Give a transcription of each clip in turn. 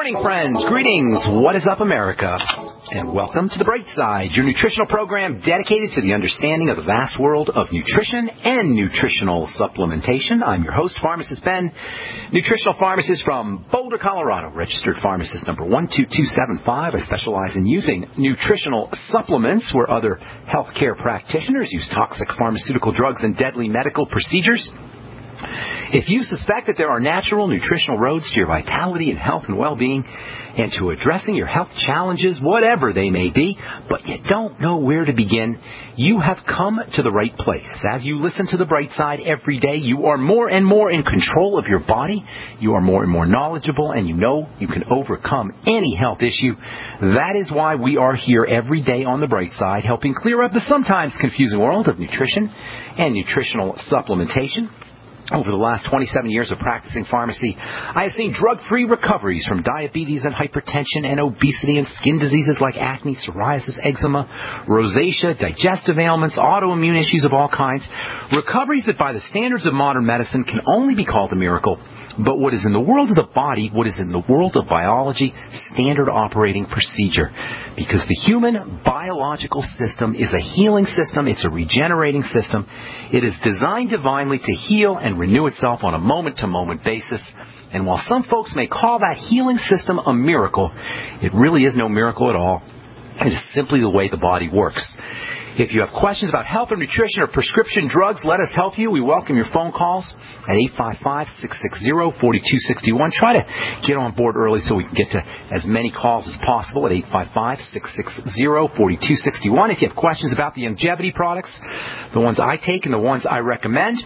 morning, friends. Greetings. What is up, America? And welcome to The Bright Side, your nutritional program dedicated to the understanding of the vast world of nutrition and nutritional supplementation. I'm your host, Pharmacist Ben, nutritional pharmacist from Boulder, Colorado, registered pharmacist number 12275. I specialize in using nutritional supplements where other healthcare practitioners use toxic pharmaceutical drugs and deadly medical procedures. If you suspect that there are natural nutritional roads to your vitality and health and well-being and to addressing your health challenges, whatever they may be, but you don't know where to begin, you have come to the right place. As you listen to The Bright Side every day, you are more and more in control of your body. You are more and more knowledgeable, and you know you can overcome any health issue. That is why we are here every day on The Bright Side, helping clear up the sometimes confusing world of nutrition and nutritional supplementation. Over the last 27 years of practicing pharmacy, I have seen drug-free recoveries from diabetes and hypertension and obesity and skin diseases like acne, psoriasis, eczema, rosacea, digestive ailments, autoimmune issues of all kinds. Recoveries that by the standards of modern medicine can only be called a miracle. But what is in the world of the body, what is in the world of biology, standard operating procedure. Because the human biological system is a healing system. It's a regenerating system. It is designed divinely to heal and renew itself on a moment-to-moment basis. And while some folks may call that healing system a miracle, it really is no miracle at all. It is simply the way the body works. If you have questions about health or nutrition or prescription drugs, let us help you. We welcome your phone calls at 855-660-4261. Try to get on board early so we can get to as many calls as possible at 855-660-4261. If you have questions about the longevity products, the ones I take and the ones I recommend,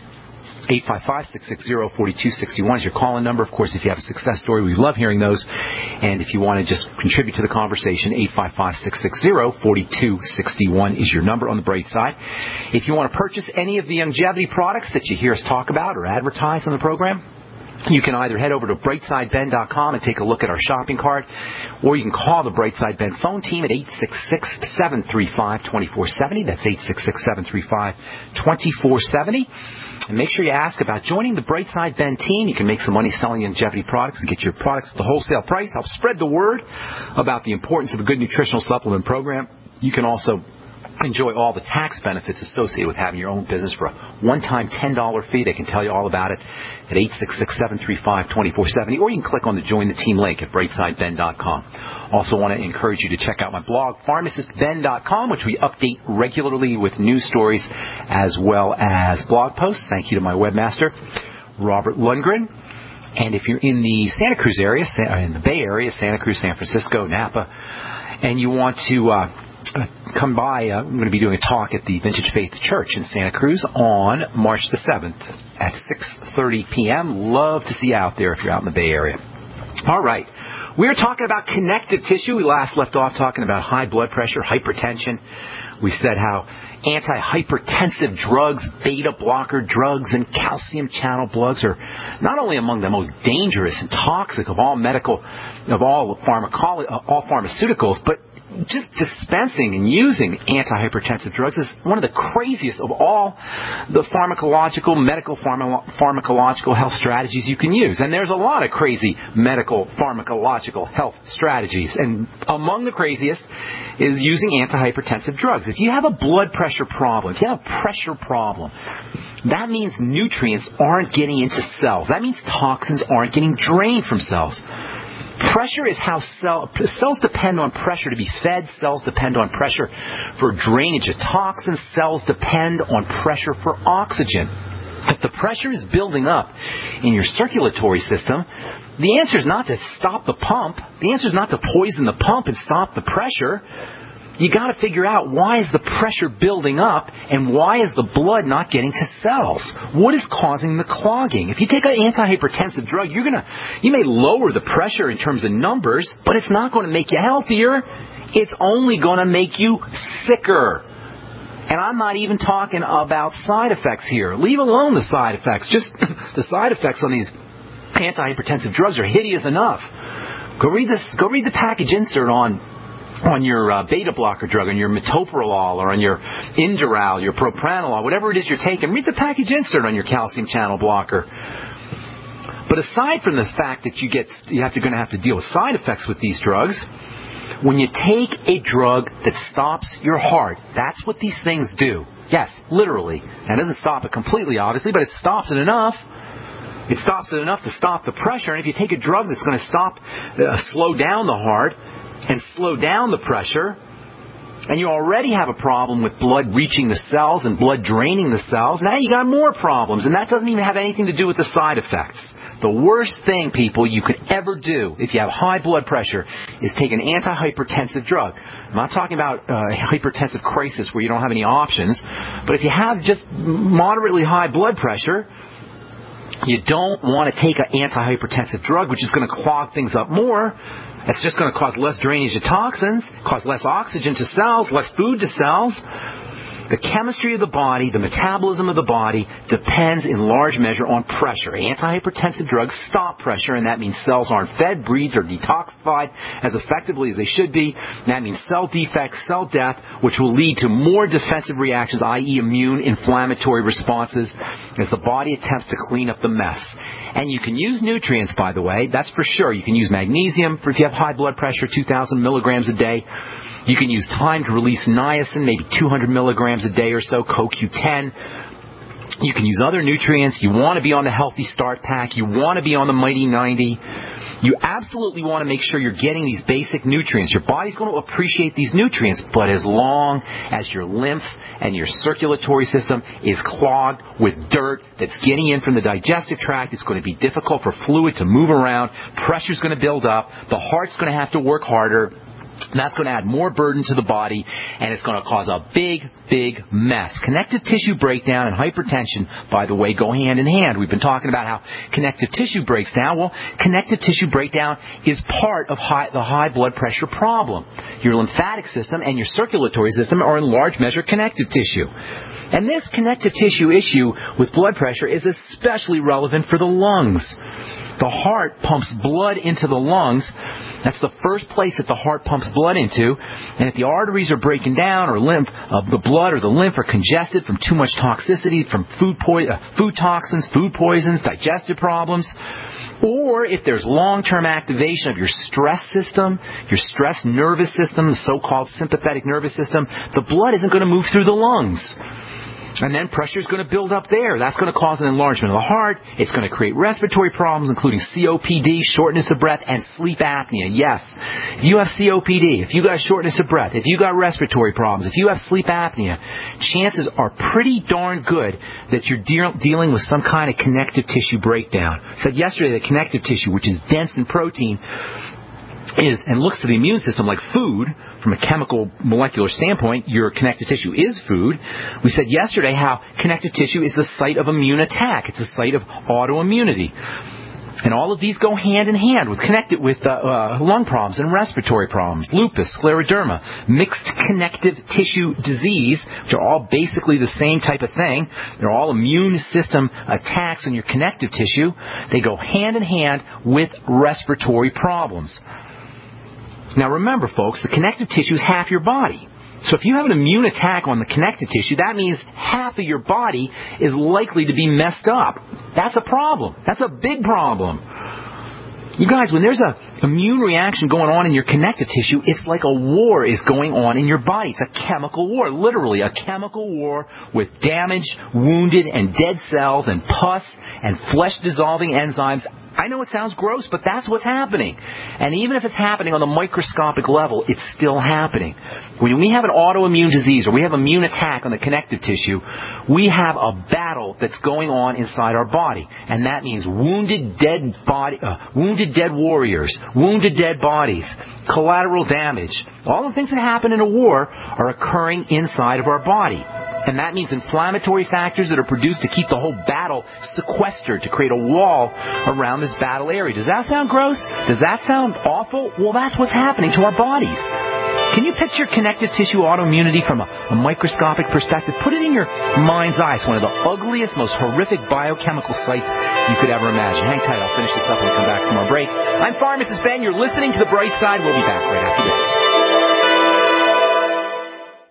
855-660-4261 is your call-in number. Of course, if you have a success story, we love hearing those. And if you want to just contribute to the conversation, 855-660-4261 is your number on the Bright Side. If you want to purchase any of the longevity products that you hear us talk about or advertise on the program, you can either head over to brightsideben.com and take a look at our shopping cart, or you can call the Brightside Ben phone team at 866-735-2470. That's 866-735-2470. And make sure you ask about joining the Brightside Ben team. You can make some money selling longevity products and get your products at the wholesale price. Help spread the word about the importance of a good nutritional supplement program. You can also enjoy all the tax benefits associated with having your own business for a one-time $10 fee. They can tell you all about it at 866-735-2470, or you can click on the Join the Team link at brightsideben.com. Also want to encourage you to check out my blog, pharmacistben.com, which we update regularly with news stories as well as blog posts. Thank you to my webmaster, Robert Lundgren. And if you're in the Santa Cruz area, in the Bay Area, Santa Cruz, San Francisco, Napa, and you want to come by, I'm going to be doing a talk at the Vintage Faith Church in Santa Cruz on March the 7th at 6:30 p.m. Love to see you out there if you're out in the Bay Area. All right. We were talking about connective tissue. We last left off talking about high blood pressure, hypertension. We said how antihypertensive drugs, beta blocker drugs, and calcium channel blogs are not only among the most dangerous and toxic of all pharmaceuticals, but just dispensing and using antihypertensive drugs is one of the craziest of all the medical pharmacological health strategies you can use. And there's a lot of crazy medical pharmacological health strategies. And among the craziest is using antihypertensive drugs. If you have a blood pressure problem, if you have a pressure problem, that means nutrients aren't getting into cells. That means toxins aren't getting drained from cells. Pressure is how cells depend on pressure to be fed. Cells depend on pressure for drainage of toxins. Cells depend on pressure for oxygen. If the pressure is building up in your circulatory system, the answer is not to stop the pump. The answer is not to poison the pump and stop the pressure. You got to figure out, why is the pressure building up and why is the blood not getting to cells? What is causing the clogging? If you take an antihypertensive drug, you may lower the pressure in terms of numbers, but it's not going to make you healthier. It's only going to make you sicker. And I'm not even talking about side effects here. Leave alone the side effects. Just the side effects on these antihypertensive drugs are hideous enough. Go read the package insert on your beta blocker drug, on your metoprolol, or on your Inderal, your propranolol, whatever it is you're taking. Read the package insert on your calcium channel blocker. But aside from this fact that you're going to have to deal with side effects with these drugs, when you take a drug that stops your heart, that's what these things do. Yes, literally. That doesn't stop it completely, obviously, but it stops it enough. It stops it enough to stop the pressure. And if you take a drug that's going to slow down the heart and slow down the pressure, and you already have a problem with blood reaching the cells and blood draining the cells, now you got more problems. And that doesn't even have anything to do with the side effects. The worst thing, people, you could ever do if you have high blood pressure is take an antihypertensive drug. I'm not talking about a hypertensive crisis where you don't have any options, but if you have just moderately high blood pressure, you don't want to take an antihypertensive drug, which is going to clog things up more. It's just going to cause less drainage of toxins, cause less oxygen to cells, less food to cells. The chemistry of the body, the metabolism of the body, depends in large measure on pressure. Antihypertensive drugs stop pressure, and that means cells aren't fed, breathed, or detoxified as effectively as they should be. And that means cell defects, cell death, which will lead to more defensive reactions, i.e. immune inflammatory responses, as the body attempts to clean up the mess. And you can use nutrients, by the way. That's for sure. You can use magnesium if you have high blood pressure, 2,000 milligrams a day. You can use time to release niacin, maybe 200 milligrams a day or so, CoQ10. You can use other nutrients. You want to be on the Healthy Start Pack. You want to be on the Mighty 90. You absolutely want to make sure you're getting these basic nutrients. Your body's going to appreciate these nutrients, but as long as your lymph and your circulatory system is clogged with dirt that's getting in from the digestive tract, it's going to be difficult for fluid to move around. Pressure's going to build up. The heart's going to have to work harder. And that's going to add more burden to the body, and it's going to cause a big, big mess. Connective tissue breakdown and hypertension, by the way, go hand in hand. We've been talking about how connective tissue breaks down. Well, connective tissue breakdown is part of the high blood pressure problem. Your lymphatic system and your circulatory system are in large measure connective tissue. And this connective tissue issue with blood pressure is especially relevant for the lungs. The heart pumps blood into the lungs. That's the first place that the heart pumps blood into. And if the arteries are breaking down, or the blood or the lymph are congested from too much toxicity, from food toxins, food poisons, digestive problems, or if there's long-term activation of your stress system, your stress nervous system, the so-called sympathetic nervous system, the blood isn't going to move through the lungs. And then pressure is going to build up there. That's going to cause an enlargement of the heart. It's going to create respiratory problems, including COPD, shortness of breath, and sleep apnea. Yes, if you have COPD, if you got shortness of breath, if you got respiratory problems, if you have sleep apnea, chances are pretty darn good that you're dealing with some kind of connective tissue breakdown. I said yesterday that connective tissue, which is dense in protein, is and looks to the immune system like food. From a chemical molecular standpoint, your connective tissue is food. We said yesterday how connective tissue is the site of immune attack. It's a site of autoimmunity. And all of these go hand in hand with lung problems and respiratory problems, lupus, scleroderma, mixed connective tissue disease, which are all basically the same type of thing. They're all immune system attacks on your connective tissue. They go hand in hand with respiratory problems. Now remember, folks, the connective tissue is half your body. So if you have an immune attack on the connective tissue, that means half of your body is likely to be messed up. That's a problem. That's a big problem. You guys, when there's an immune reaction going on in your connective tissue, it's like a war is going on in your body. It's a chemical war, literally a chemical war with damaged, wounded, and dead cells and pus and flesh-dissolving enzymes. I know it sounds gross, but that's what's happening. And even if it's happening on the microscopic level, it's still happening. When we have an autoimmune disease or we have immune attack on the connective tissue, we have a battle that's going on inside our body. And that means wounded dead warriors, wounded dead bodies, collateral damage. All the things that happen in a war are occurring inside of our body. And that means inflammatory factors that are produced to keep the whole battle sequestered, to create a wall around this battle area. Does that sound gross? Does that sound awful? Well, that's what's happening to our bodies. Can you picture connective tissue autoimmunity from a microscopic perspective? Put it in your mind's eye. It's one of the ugliest, most horrific biochemical sites you could ever imagine. Hang tight. I'll finish this up when we come back from our break. I'm Pharmacist Ben. You're listening to The Bright Side. We'll be back right after this. Hey,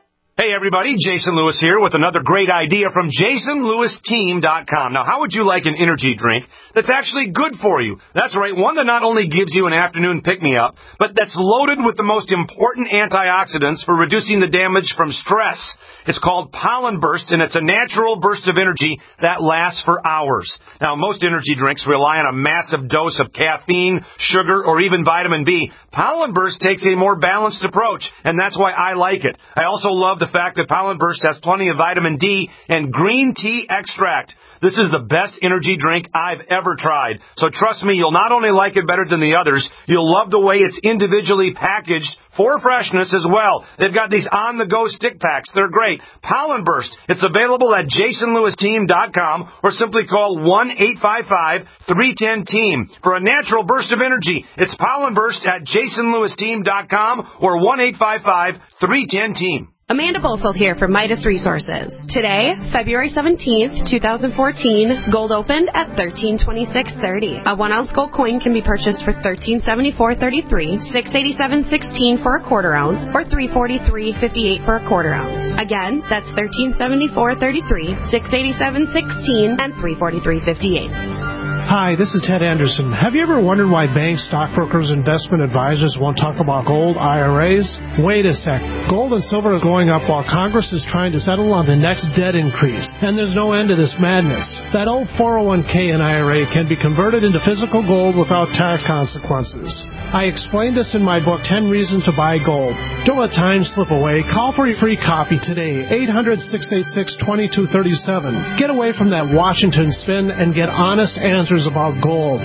Hey, everybody, Jason Lewis here with another great idea from JasonLewisTeam.com. Now, how would you like an energy drink that's actually good for you? That's right, one that not only gives you an afternoon pick-me-up, but that's loaded with the most important antioxidants for reducing the damage from stress. It's called Pollen Burst, and it's a natural burst of energy that lasts for hours. Now, most energy drinks rely on a massive dose of caffeine, sugar, or even vitamin B. Pollen Burst takes a more balanced approach, and that's why I like it. I also love the fact that Pollen Burst has plenty of vitamin D and green tea extract. This is the best energy drink I've ever tried. So trust me, you'll not only like it better than the others, you'll love the way it's individually packaged for freshness as well. They've got these on-the-go stick packs. They're great. Pollen Burst. It's available at JasonLewisTeam.com or simply call 1-855-310-TEAM for a natural burst of energy. It's Pollen Burst at JasonLewisTeam.com or 1-855-310-TEAM. Amanda Bosold here from Midas Resources. Today, February 17th, 2014, gold opened at $13.2630. A 1-ounce gold coin can be purchased for $13.7433, $687.16 for a quarter ounce, or $343.58 for a quarter ounce. Again, that's $13.7433, $687.16, and $343.58. Hi, this is Ted Anderson. Have you ever wondered why banks, stockbrokers, investment advisors won't talk about gold IRAs? Wait a sec. Gold and silver is going up while Congress is trying to settle on the next debt increase, and there's no end to this madness. That old 401k and IRA can be converted into physical gold without tax consequences. I explained this in my book, 10 Reasons to Buy Gold. Don't let time slip away. Call for your free copy today, 800-686-2237. Get away from that Washington spin and get honest answers about gold.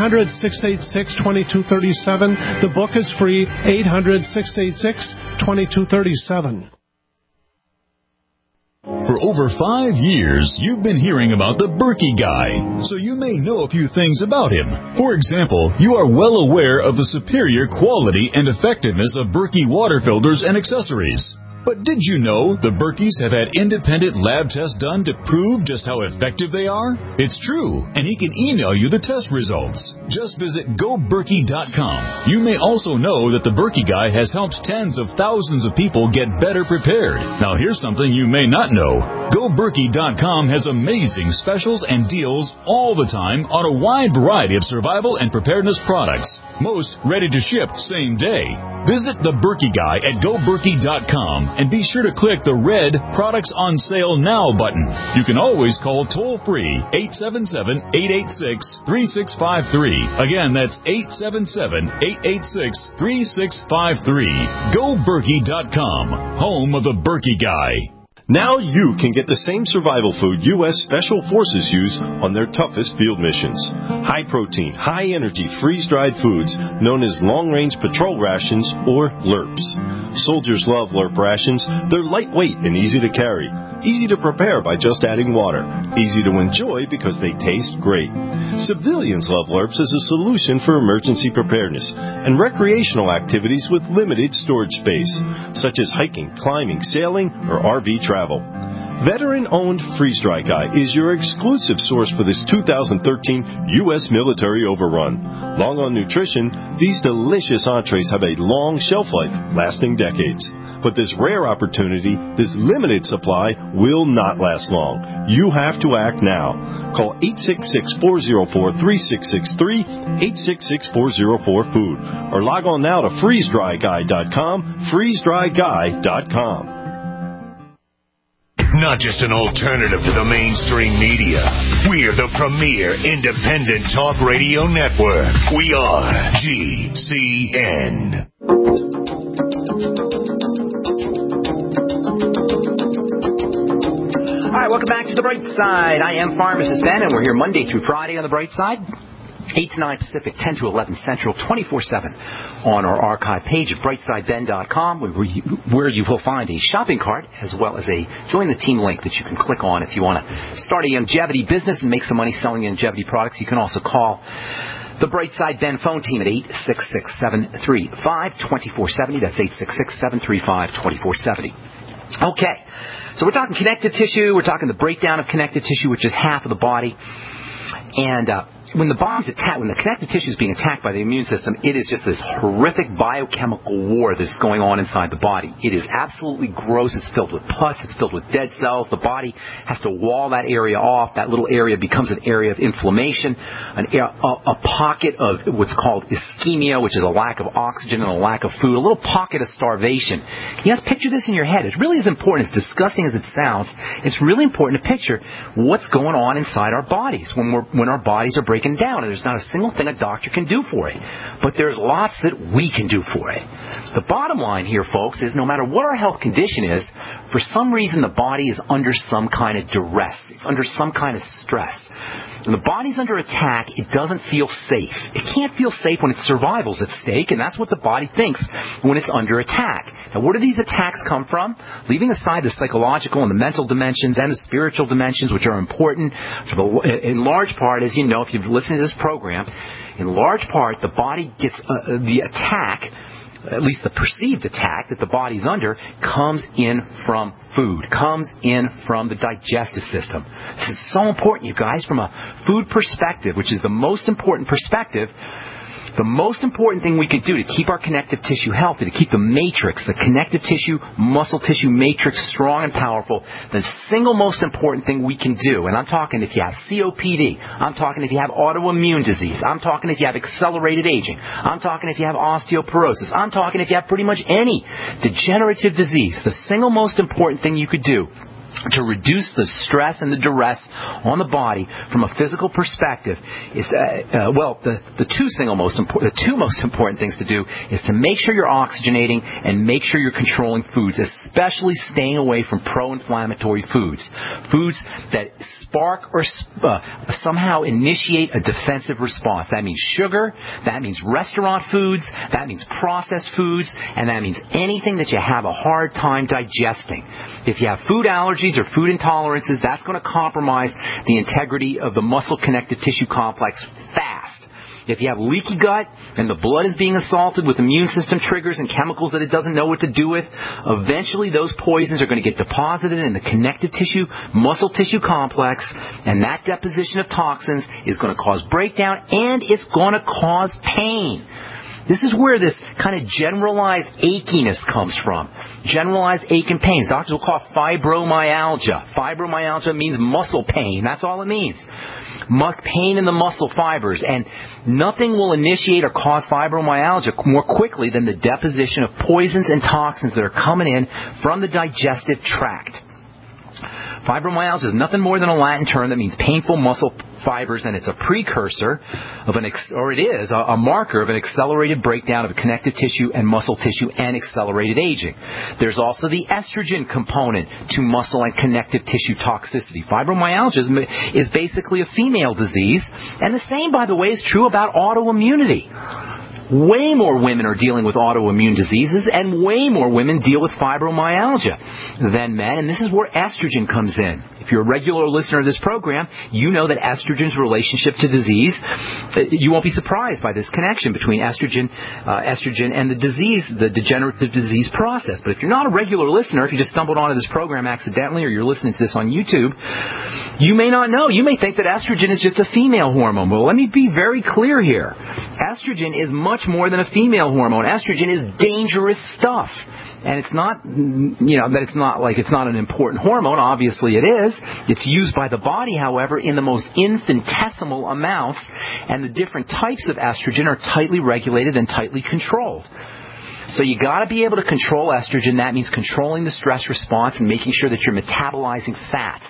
800-686-2237. The book is free, 800-686-2237. For over 5 years, you've been hearing about the Berkey Guy, so you may know a few things about him. For example, you are well aware of the superior quality and effectiveness of Berkey water filters and accessories. But did you know the Berkeys have had independent lab tests done to prove just how effective they are? It's true, and he can email you the test results. Just visit GoBerkey.com. You may also know that the Berkey Guy has helped tens of thousands of people get better prepared. Now here's something you may not know. GoBerkey.com has amazing specials and deals all the time on a wide variety of survival and preparedness products. Most ready to ship same day. Visit the Berkey Guy at GoBerkey.com and be sure to click the red Products on Sale Now button. You can always call toll-free 877-886-3653. Again, that's 877-886-3653. GoBerkey.com, home of the Berkey Guy. Now you can get the same survival food U.S. Special Forces use on their toughest field missions. High-protein, high-energy, freeze-dried foods known as long-range patrol rations, or LRPs. Soldiers love LRP rations. They're lightweight and easy to carry. Easy to prepare by just adding water. Easy to enjoy because they taste great. Civilians love LRPs as a solution for emergency preparedness and recreational activities with limited storage space, such as hiking, climbing, sailing, or RV travel. Veteran-owned Freeze Dry Guy is your exclusive source for this 2013 U.S. military overrun. Long on nutrition, these delicious entrees have a long shelf life, lasting decades. But this rare opportunity, this limited supply, will not last long. You have to act now. Call 866-404-3663, 866-404-FOOD, or log on now to freezedryguy.com, freezedryguy.com. Not just an alternative to the mainstream media. We're the premier independent talk radio network. We are GCN. All right, welcome back to The Bright Side. I am Pharmacist Ben, and we're here Monday through Friday on The Bright Side, 8 to 9 Pacific, 10 to 11 Central, 24/7 on our archive page at brightsideben.com, where you will find a shopping cart as well as a Join the Team link that you can click on if you want to start a longevity business and make some money selling longevity products. You can also call the Brightside Ben phone team at 866-735-2470. That's 866-735-2470. Okay, so we're talking connective tissue. We're talking the breakdown of connective tissue, which is half of the body. And when the body's attacked, when the connective tissue is being attacked by the immune system, it is just this horrific biochemical war that's going on inside the body. It is absolutely gross. It's filled with pus. It's filled with dead cells. The body has to wall that area off. That little area becomes an area of inflammation, a pocket of what's called ischemia, which is a lack of oxygen and a lack of food, a little pocket of starvation. You guys picture this in your head. It really is important. As disgusting as it sounds, it's really important to picture what's going on inside our bodies when our bodies are breaking down, and there's not a single thing a doctor can do for it. But there's lots that we can do for it. The bottom line here, folks, is no matter what our health condition is, for some reason the body is under some kind of duress. It's under some kind of stress. When the body's under attack, it doesn't feel safe. It can't feel safe when its survival's at stake, and that's what the body thinks when it's under attack. Now, where do these attacks come from? Leaving aside the psychological and the mental dimensions and the spiritual dimensions, which are important, in large part, as you know, if you've listened to this program, in large part, the body gets the attack, at least the perceived attack that the body's under, comes in from food, comes in from the digestive system. This is so important, you guys, from a food perspective, which is the most important perspective. The most important thing we could do to keep our connective tissue healthy, to keep the matrix, the connective tissue, muscle tissue matrix strong and powerful, the single most important thing we can do, and I'm talking if you have COPD, I'm talking if you have autoimmune disease, I'm talking if you have accelerated aging, I'm talking if you have osteoporosis, I'm talking if you have pretty much any degenerative disease, the single most important thing you could do to reduce the stress and the duress on the body from a physical perspective is, the two most important things to do is to make sure you're oxygenating and make sure you're controlling foods, especially staying away from pro-inflammatory foods. Foods that spark or somehow initiate a defensive response. That means sugar, that means restaurant foods, that means processed foods, and that means anything that you have a hard time digesting. If you have food allergies or food intolerances, that's going to compromise the integrity of the muscle connective tissue complex fast. If you have leaky gut and the blood is being assaulted with immune system triggers and chemicals that it doesn't know what to do with, eventually those poisons are going to get deposited in the connective tissue, muscle tissue complex, and that deposition of toxins is going to cause breakdown and it's going to cause pain. This is where this kind of generalized achiness comes from. Generalized ache and pains. Doctors will call it fibromyalgia. Fibromyalgia means muscle pain. That's all it means. Pain in the muscle fibers. And nothing will initiate or cause fibromyalgia more quickly than the deposition of poisons and toxins that are coming in from the digestive tract. Fibromyalgia is nothing more than a Latin term that means painful muscle fibers, and it's a precursor of a marker of an accelerated breakdown of connective tissue and muscle tissue and accelerated aging. There's also the estrogen component to muscle and connective tissue toxicity. Fibromyalgia is basically a female disease, and the same, by the way, is true about autoimmunity. Way more women are dealing with autoimmune diseases, and way more women deal with fibromyalgia than men, and this is where estrogen comes in. If you're a regular listener of this program, you know that estrogen's relationship to disease, you won't be surprised by this connection between estrogen and the disease, the degenerative disease process. But if you're not a regular listener, if you just stumbled onto this program accidentally or you're listening to this on YouTube, you may not know. You may think that estrogen is just a female hormone. Well, let me be very clear here. Estrogen is much more than a female hormone. Estrogen is dangerous stuff. And it's not, it's not an important hormone. Obviously it is. It's used by the body, however, in the most infinitesimal amounts, and the different types of estrogen are tightly regulated and tightly controlled. So you got to be able to control estrogen. That means controlling the stress response and making sure that you're metabolizing fats.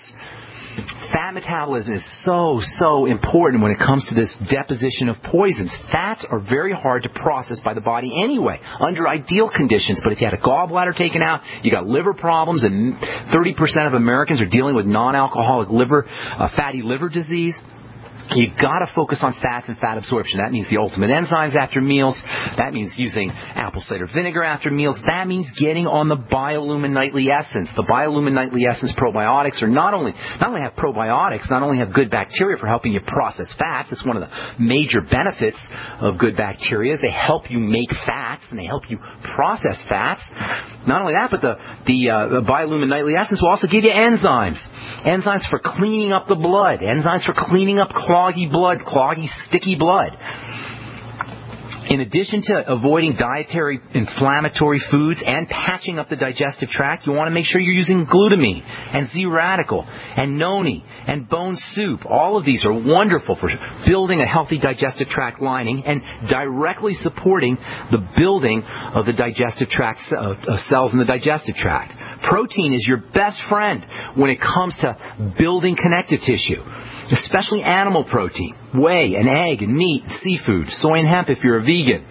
Fat metabolism is so important when it comes to this deposition of poisons. Fats are very hard to process by the body anyway, under ideal conditions. But if you had a gallbladder taken out, you got liver problems, and 30% of Americans are dealing with non-alcoholic fatty liver disease. You've got to focus on fats and fat absorption. That means the ultimate enzymes after meals. That means using apple cider vinegar after meals. That means getting on the Biolumin Nightly Essence. The Biolumin Nightly Essence probiotics are not only have probiotics, not only have good bacteria for helping you process fats. It's one of the major benefits of good bacteria. They help you make fats and they help you process fats. Not only that, but the Biolumin Nightly Essence will also give you enzymes. enzymes for cleaning up the blood, enzymes for cleaning up cloggy, sticky blood. In addition to avoiding dietary inflammatory foods and patching up the digestive tract, you want to make sure you're using glutamine and Z-radical and noni and bone soup. All of these are wonderful for building a healthy digestive tract lining and directly supporting the building of the digestive tract cells in the digestive tract. Protein is your best friend when it comes to building connective tissue, especially animal protein, whey and egg and meat, and seafood, soy and hemp if you're a vegan.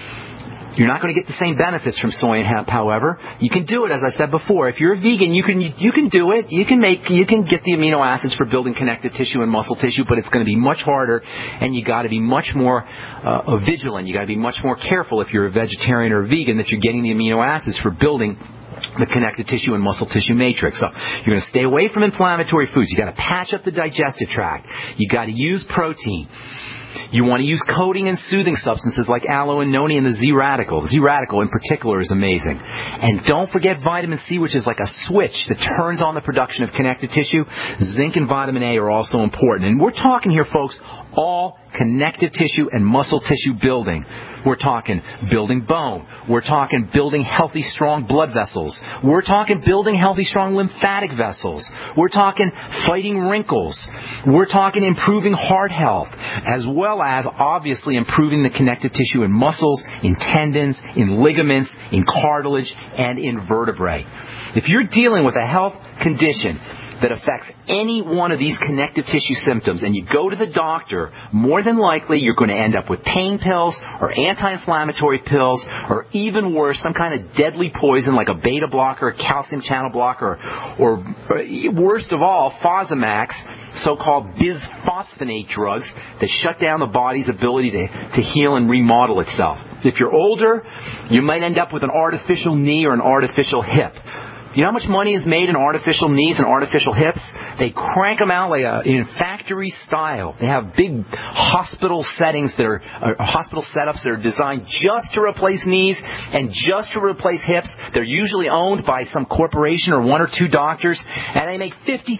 You're not going to get the same benefits from soy and hemp, however. You can do it, as I said before. If you're a vegan, you can do it. You can get the amino acids for building connective tissue and muscle tissue, but it's going to be much harder, and you got to be much more vigilant. You got to be much more careful if you're a vegetarian or a vegan that you're getting the amino acids for building the connective tissue and muscle tissue matrix. So you're going to stay away from inflammatory foods. You got to patch up the digestive tract. You got to use protein. You want to use coating and soothing substances like aloe and noni and the Z-radical. The Z-radical in particular is amazing. And don't forget vitamin C, which is like a switch that turns on the production of connective tissue. Zinc and vitamin A are also important. And we're talking here, folks, all connective tissue and muscle tissue building. We're talking building bone. We're talking building healthy, strong blood vessels. We're talking building healthy, strong lymphatic vessels. We're talking fighting wrinkles. We're talking improving heart health, as well as obviously improving the connective tissue in muscles, in tendons, in ligaments, in cartilage, and in vertebrae. If you're dealing with a health condition that affects any one of these connective tissue symptoms and you go to the doctor, more than likely you're going to end up with pain pills or anti-inflammatory pills or even worse, some kind of deadly poison like a beta blocker, a calcium channel blocker, or worst of all, Fosamax, so-called bisphosphonate drugs that shut down the body's ability to heal and remodel itself. If you're older, you might end up with an artificial knee or an artificial hip. You know how much money is made in artificial knees and artificial hips? They crank them out like in factory style. They have big hospital settings that are hospital setups that are designed just to replace knees and just to replace hips. They're usually owned by some corporation or one or two doctors, and they make $50,000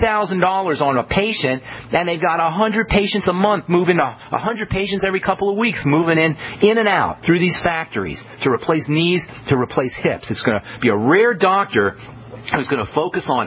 on a patient, and they've got 100 patients a month moving, 100 patients every couple of weeks moving in and out through these factories to replace knees, to replace hips. It's going to be a rare doctor who's going to focus on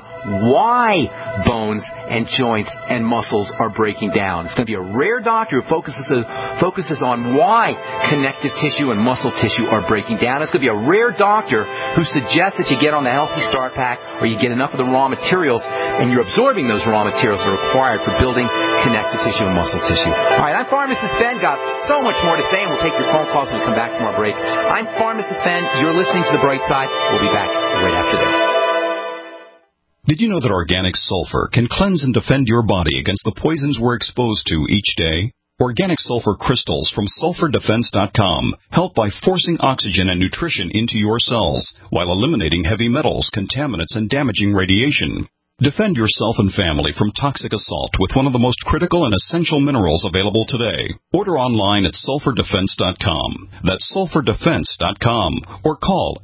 why bones and joints and muscles are breaking down. It's going to be a rare doctor who focuses on why connective tissue and muscle tissue are breaking down. It's going to be a rare doctor who suggests that you get on the Healthy Start Pack or you get enough of the raw materials and you're absorbing those raw materials that are required for building connective tissue and muscle tissue. All right, I'm Pharmacist Ben. Got so much more to say, and we'll take your phone calls when we come back from our break. I'm Pharmacist Ben. You're listening to The Bright Side. We'll be back right after this. Did you know that organic sulfur can cleanse and defend your body against the poisons we're exposed to each day? Organic sulfur crystals from SulfurDefense.com help by forcing oxygen and nutrition into your cells while eliminating heavy metals, contaminants, and damaging radiation. Defend yourself and family from toxic assault with one of the most critical and essential minerals available today. Order online at SulfurDefense.com. That's SulfurDefense.com. Or call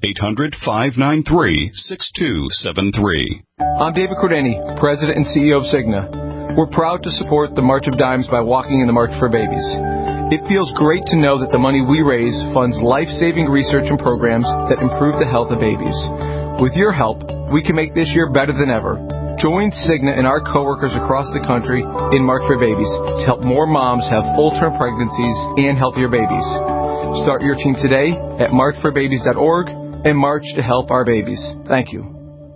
800-593-6273. I'm David Cordani, President and CEO of Cigna. We're proud to support the March of Dimes by walking in the March for Babies. It feels great to know that the money we raise funds life-saving research and programs that improve the health of babies. With your help, we can make this year better than ever. Join Cigna and our coworkers across the country in March for Babies to help more moms have full-term pregnancies and healthier babies. Start your team today at marchforbabies.org and march to help our babies. Thank you.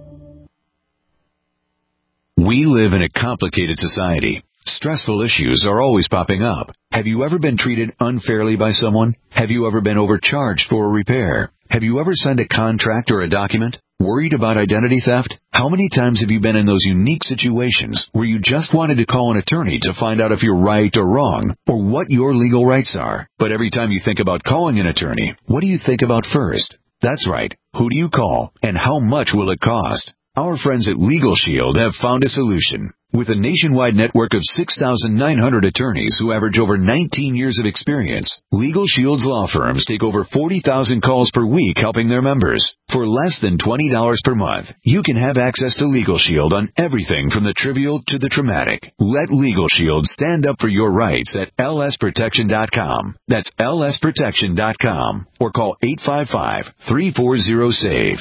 We live in a complicated society. Stressful issues are always popping up. Have you ever been treated unfairly by someone? Have you ever been overcharged for a repair? Have you ever signed a contract or a document? Worried about identity theft? How many times have you been in those unique situations where you just wanted to call an attorney to find out if you're right or wrong, or what your legal rights are? But every time you think about calling an attorney, what do you think about first? That's right. Who do you call, and how much will it cost? Our friends at Legal Shield have found a solution. With a nationwide network of 6,900 attorneys who average over 19 years of experience, Legal Shield's law firms take over 40,000 calls per week helping their members. For less than $20 per month, you can have access to Legal Shield on everything from the trivial to the traumatic. Let Legal Shield stand up for your rights at lsprotection.com. That's lsprotection.com. Or call 855-340-SAVE.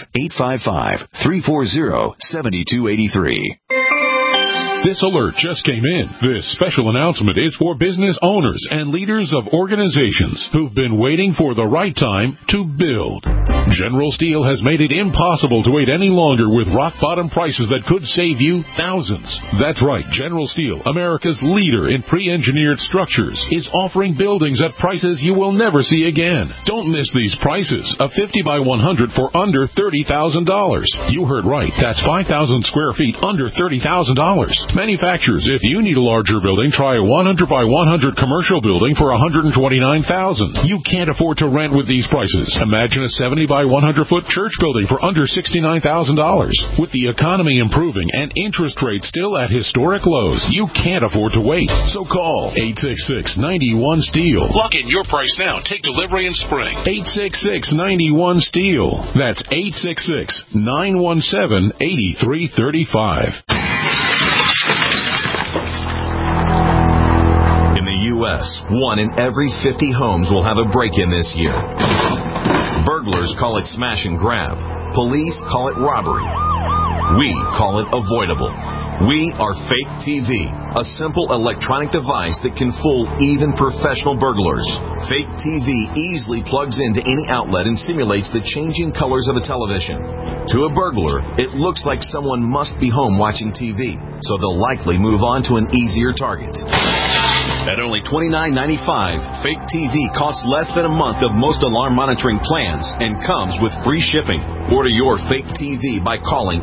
855-340-7283. This alert just came in. This special announcement is for business owners and leaders of organizations who've been waiting for the right time to build. General Steel has made it impossible to wait any longer with rock-bottom prices that could save you thousands. That's right. General Steel, America's leader in pre-engineered structures, is offering buildings at prices you will never see again. Don't miss these prices. A 50 by 100 for under $30,000. You heard right. That's 5,000 square feet under $30,000. Manufacturers, if you need a larger building, try a 100 by 100 commercial building for $129,000. You can't afford to rent with these prices. Imagine a 70 by 100 foot church building for under $69,000. With the economy improving and interest rates still at historic lows, you can't afford to wait. So call 866-91-STEEL. Lock in your price now. Take delivery in spring. 866-91-STEEL. That's 866-917-8335. One in every 50 homes will have a break-in this year. Burglars call it smash and grab. Police call it robbery. We call it avoidable. We are Fake TV, a simple electronic device that can fool even professional burglars. Fake TV easily plugs into any outlet and simulates the changing colors of a television. To a burglar, it looks like someone must be home watching TV, so they'll likely move on to an easier target. At only $29.95, Fake TV costs less than a month of most alarm monitoring plans and comes with free shipping. Order your Fake TV by calling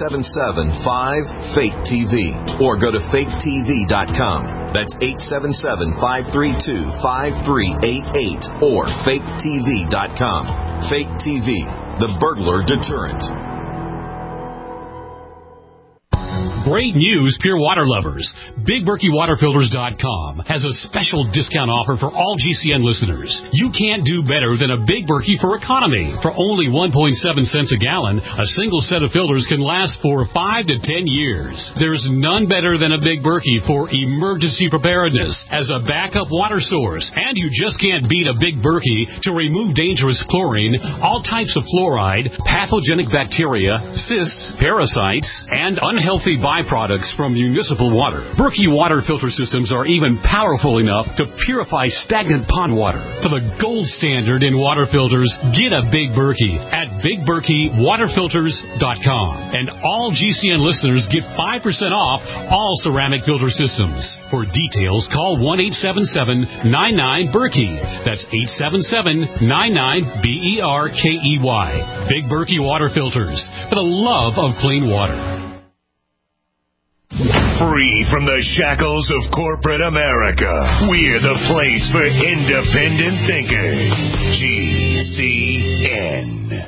877-5-FAKE-TV or go to faketv.com. That's 877-532-5388 or faketv.com. Fake TV, the burglar deterrent. Great news, pure water lovers. BigBerkeyWaterFilters.com has a special discount offer for all GCN listeners. You can't do better than a Big Berkey for economy. For only 1.7 cents a gallon, a single set of filters can last for 5 to 10 years. There's none better than a Big Berkey for emergency preparedness as a backup water source. And you just can't beat a Big Berkey to remove dangerous chlorine, all types of fluoride, pathogenic bacteria, cysts, parasites, and unhealthy byproducts from municipal water. Berkey water filter systems are even powerful enough to purify stagnant pond water. For the gold standard in water filters, get a Big Berkey at BigBerkeyWaterFilters.com. And all GCN listeners get 5% off all ceramic filter systems. For details, call 1-877-99-BERKEY. That's 877-99-BERKEY. Big Berkey Water Filters, for the love of clean water. Free from the shackles of corporate America, we're the place for independent thinkers. GCN.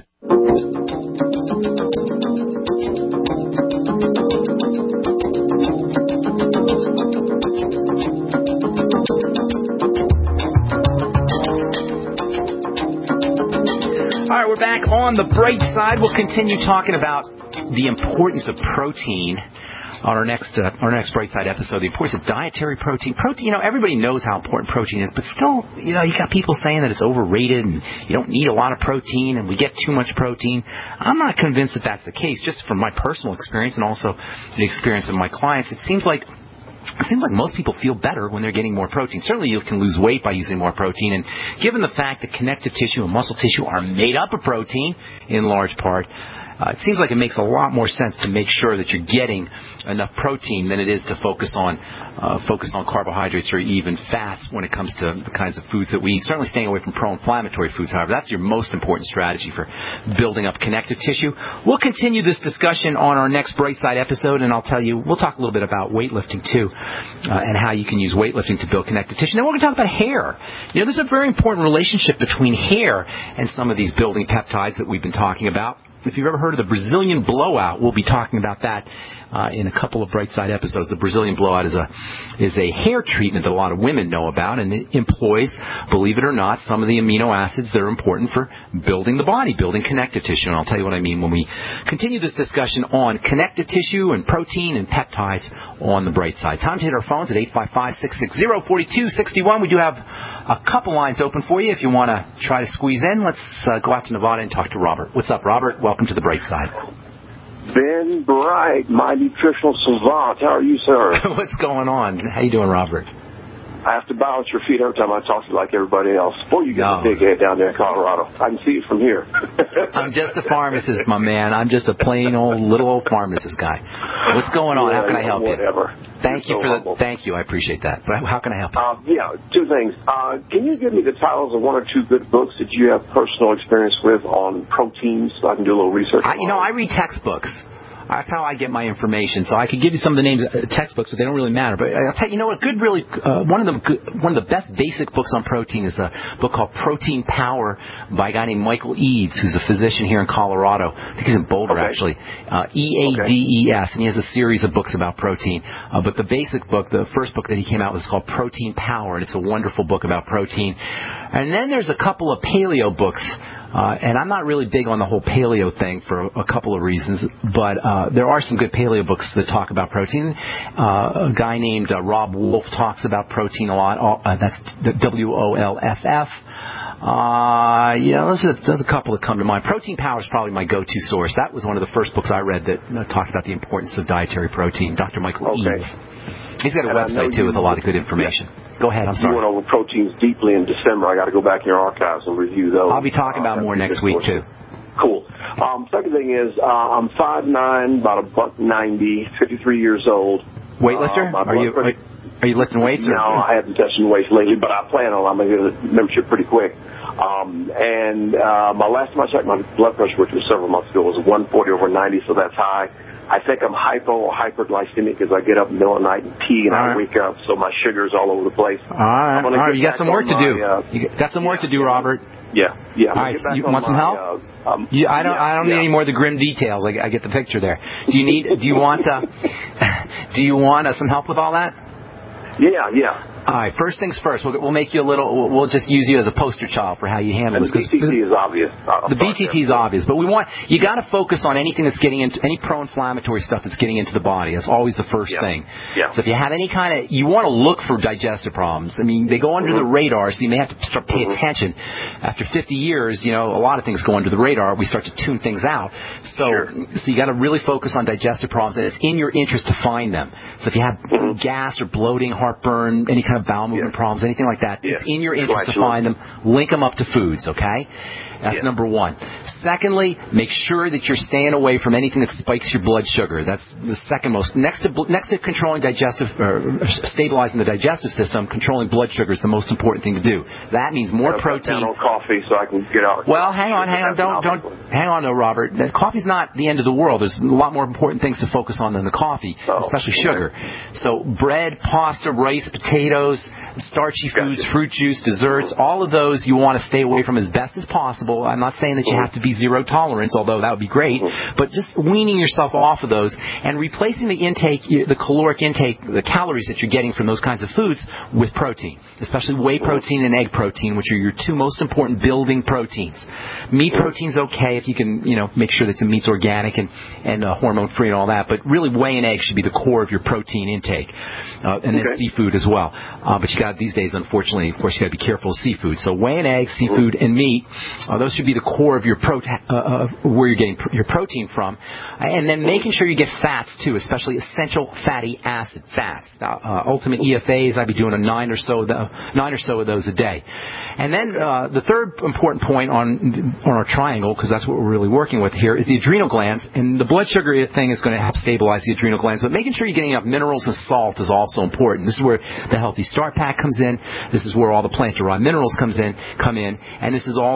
All right, we're back on the bright side. We'll continue talking about the importance of protein on our next Bright Side episode, the importance of dietary protein. Protein, everybody knows how important protein is, but still, you got people saying that it's overrated and you don't need a lot of protein and we get too much protein. I'm not convinced that that's the case, just from my personal experience and also the experience of my clients. It seems like most people feel better when they're getting more protein. Certainly you can lose weight by using more protein, and given the fact that connective tissue and muscle tissue are made up of protein in large part, it seems like it makes a lot more sense to make sure that you're getting enough protein than it is to focus on carbohydrates or even fats when it comes to the kinds of foods that we eat. Certainly staying away from pro-inflammatory foods, however. That's your most important strategy for building up connective tissue. We'll continue this discussion on our next Bright Side episode, and we'll talk a little bit about weightlifting too, and how you can use weightlifting to build connective tissue. Then we're going to talk about hair. There's a very important relationship between hair and some of these building peptides that we've been talking about. If you've ever heard of the Brazilian blowout, we'll be talking about that in a couple of Brightside episodes. The Brazilian blowout is a hair treatment that a lot of women know about, and it employs, believe it or not, some of the amino acids that are important for building the body, building connective tissue. And I'll tell you what I mean when we continue this discussion on connective tissue and protein and peptides on the Bright Side. Time to hit our phones at 855-660-4261. We do have a couple lines open for you if you want to try to squeeze in. Let's go out to Nevada and talk to Robert. What's up, Robert? Welcome to the Bright Side. Ben Bright, my nutritional savant. How are you, sir? What's going on? How you doing, Robert? I have to balance your feet every time I talk to you like everybody else. Boy, you got a big head down there in Colorado. I can see it from here. I'm just a pharmacist, my man. I'm just a plain little old pharmacist guy. What's going on? How can I help you? Whatever. Thank you. Thank you. I appreciate that. But how can I help you? Yeah, two things. Can you give me the titles of one or two good books that you have personal experience with on proteins so I can do a little research? I read textbooks. That's how I get my information. So I could give you some of the names of textbooks, but they don't really matter. But I'll tell you, one of the best basic books on protein is a book called Protein Power by a guy named Michael Eads, who's a physician here in Colorado. I think he's in Boulder, actually. Eades, and he has a series of books about protein. But the basic book, the first book that he came out with, is called Protein Power, and it's a wonderful book about protein. And then there's a couple of paleo books. And I'm not really big on the whole paleo thing for a couple of reasons, but there are some good paleo books that talk about protein. A guy named Rob Wolf talks about protein a lot. That's WOLFF. There's a couple that come to mind. Protein Power is probably my go-to source. That was one of the first books I read that talked about the importance of dietary protein. Dr. Michael Eads. He's got a website, too, with a lot of good information. Go ahead, I'm sorry. You went over proteins deeply in December. I got to go back in your archives and review those. I'll be talking about more next week, too. Cool. Second thing is, I'm 5'9", about $190, 53 years old. Weightlifter? Are you lifting weights? No, I haven't tested weights lately, but I plan on. I'm going to get a membership pretty quick. My last time I checked my blood pressure, which was several months ago, was 140/90, so that's high. I think I'm hypo or hyperglycemic because I get up in the middle of the night and pee, and I wake up, so my sugar's all over the place. All right. You got some work to do. You got some work to do, Robert. Yeah. All right. You want some help? I don't need any more of the grim details. I get the picture there. Do you want some help with all that? Yeah. All right, first things first. We'll make you we'll just use you as a poster child for how you handle this. The BTT is obvious. The BTT is obvious, but you got to focus on anything that's getting into any pro-inflammatory stuff that's getting into the body. That's always the first thing. Yeah. So if you have any you want to look for digestive problems. I mean, they go under the radar, so you may have to start paying attention. After 50 years, a lot of things go under the radar. We start to tune things out. So you got to really focus on digestive problems, and it's in your interest to find them. So if you have gas or bloating, heartburn, any kind of bowel movement problems, anything like that, it's in your interest to find them. Link them up to foods, okay? That's number one. Secondly, make sure that you're staying away from anything that spikes your blood sugar. That's the second most. Next to controlling stabilizing the digestive system, controlling blood sugar is the most important thing to do. That means more protein. Cut down on coffee so I can get out. Well, hang on. Hang on, Robert. Coffee's not the end of the world. There's a lot more important things to focus on than the coffee, especially sugar. So bread, pasta, rice, potatoes, starchy foods, fruit juice, desserts, all of those you want to stay away from as best as possible. I'm not saying that you have to be zero tolerance, although that would be great, but just weaning yourself off of those and replacing the intake, the caloric intake, the calories that you're getting from those kinds of foods with protein, especially whey protein and egg protein, which are your two most important building proteins. Meat protein's okay if you can, make sure that the meat's organic and hormone-free and all that, but really whey and egg should be the core of your protein intake, and then seafood as well. But you got these days, unfortunately, of course, you got to be careful of seafood. So whey and egg, seafood, and meat. Those should be the core of your where you're getting your protein from, and then making sure you get fats too, especially essential fatty acid fats. Ultimate EFAs, I'd be doing 9 or so of those a day. And then the third important point on our triangle, because that's what we're really working with here, is the adrenal glands. And the blood sugar thing is going to help stabilize the adrenal glands, but making sure you're getting enough minerals and salt is also important. This is where the Healthy Start Pack comes in. This is where all the plant-derived minerals come in, and this is also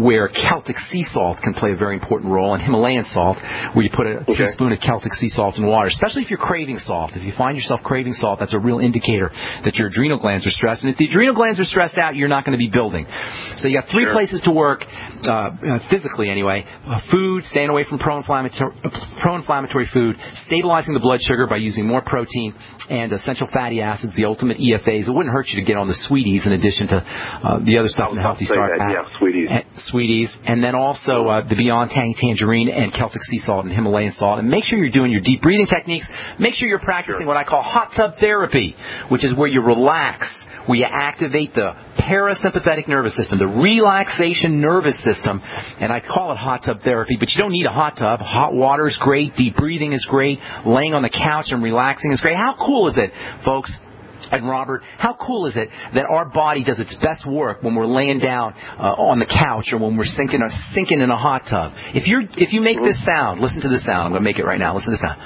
where Celtic sea salt can play a very important role, and Himalayan salt, where you put a teaspoon of Celtic sea salt in water, especially if you're craving salt. If you find yourself craving salt, that's a real indicator that your adrenal glands are stressed. And if the adrenal glands are stressed out, you're not going to be building. So you got three places to work, physically anyway. Food, staying away from pro-inflammatory food, stabilizing the blood sugar by using more protein, and essential fatty acids, the ultimate EFAs. It wouldn't hurt you to get on the sweeties in addition to the other stuff in the Healthy Start pack. Yeah, sweeties. Sweeties. And then also the Beyond Tangy Tangerine and Celtic sea salt and Himalayan salt. And make sure you're doing your deep breathing techniques. Make sure you're practicing what I call hot tub therapy, which is where you relax, where you activate the parasympathetic nervous system, the relaxation nervous system, and I call it hot tub therapy, but you don't need a hot tub. Hot water is great, deep breathing is great, laying on the couch and relaxing is great. How cool is it, folks? And Robert, how cool is it that our body does its best work when we're laying down on the couch or when we're sinking in a hot tub? If you make this sound, listen to this sound. I'm going to make it right now. Listen to this sound.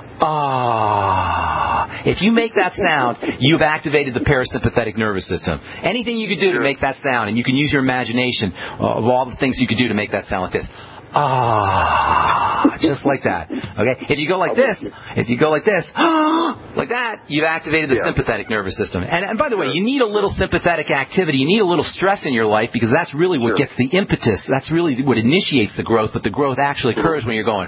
Ah. If you make that sound, you've activated the parasympathetic nervous system. Anything you could do to make that sound, and you can use your imagination of all the things you could do to make that sound like this. Ah, just like that. Okay. If you go like this, like that, you've activated the sympathetic nervous system. And by the way, you need a little sympathetic activity. You need a little stress in your life because that's really what gets the impetus. That's really what initiates the growth. But the growth actually occurs when you're going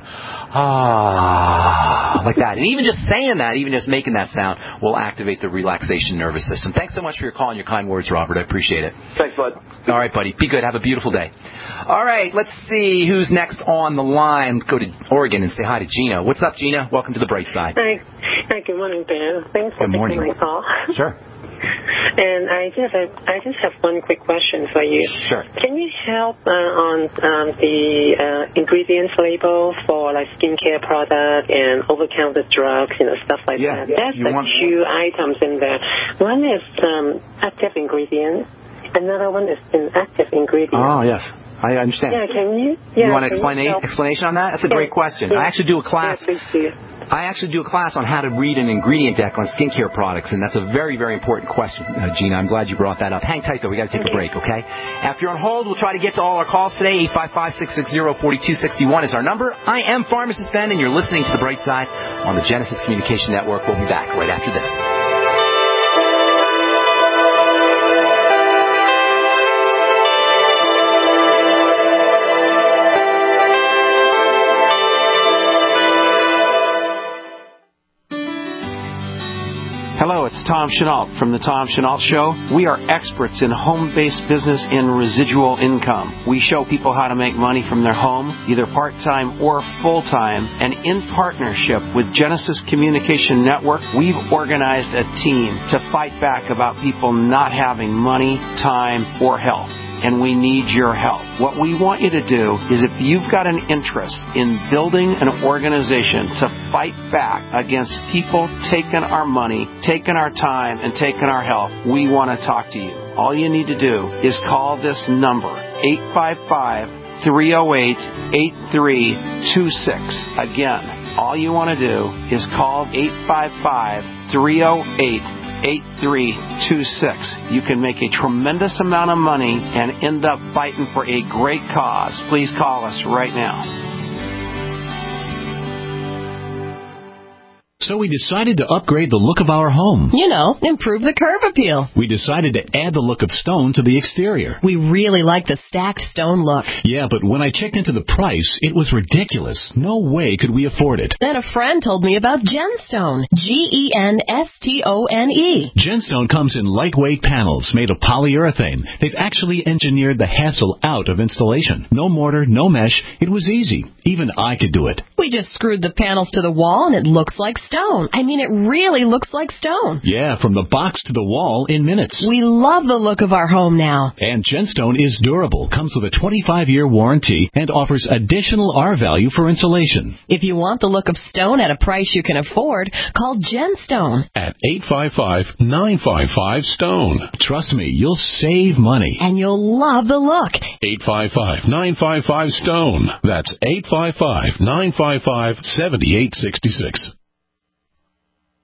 like that. And even just saying that, even just making that sound, will activate the relaxation nervous system. Thanks so much for your call and your kind words, Robert. I appreciate it. Thanks, bud. All right, buddy. Be good. Have a beautiful day. All right. Let's see who's next on the line. Go to Oregon and say hi to Gina. What's up, Gina? Welcome to the Bright Side. Hi, good morning, Ben. Thanks for taking my call. Sure. And I just have one quick question for you. Sure. Can you help on the ingredients label for like skincare product and over-counter drugs, stuff like that? There's two items in there. One is active ingredient. Another one is inactive ingredient. Oh, yes. I understand. Yeah, can you? You want an explanation on that? That's a great question. I actually do a class. I actually do a class on how to read an ingredient deck on skincare products, and that's a very, very important question, Gina. I'm glad you brought that up. Hang tight, though. We got to take a break, okay? After you're on hold, we'll try to get to all our calls today. 855-660-4261 is our number. I am Pharmacist Ben, and you're listening to The Bright Side on the Genesis Communication Network. We'll be back right after this. Hello, it's Tom Chenault from The Tom Chenault Show. We are experts in home-based business and residual income. We show people how to make money from their home, either part-time or full-time. And in partnership with Genesis Communication Network, we've organized a team to fight back about people not having money, time, or health. And we need your help. What we want you to do is if you've got an interest in building an organization to fight back against people taking our money, taking our time, and taking our health, we want to talk to you. All you need to do is call this number, 855-308-8326. Again, all you want to do is call 855-308-8326. You can make a tremendous amount of money and end up fighting for a great cause. Please call us right now. So we decided to upgrade the look of our home. Improve the curb appeal. We decided to add the look of stone to the exterior. We really like the stacked stone look. Yeah, but when I checked into the price, it was ridiculous. No way could we afford it. Then a friend told me about Genstone. Genstone. Genstone comes in lightweight panels made of polyurethane. They've actually engineered the hassle out of installation. No mortar, no mesh. It was easy. Even I could do it. We just screwed the panels to the wall and it looks like stone. I mean, it really looks like stone. Yeah, from the box to the wall in minutes. We love the look of our home now. And Genstone is durable, comes with a 25-year warranty, and offers additional R value for insulation. If you want the look of stone at a price you can afford, call Genstone. At 855-955-STONE. Trust me, you'll save money. And you'll love the look. 855-955-STONE. That's 855-955-7866.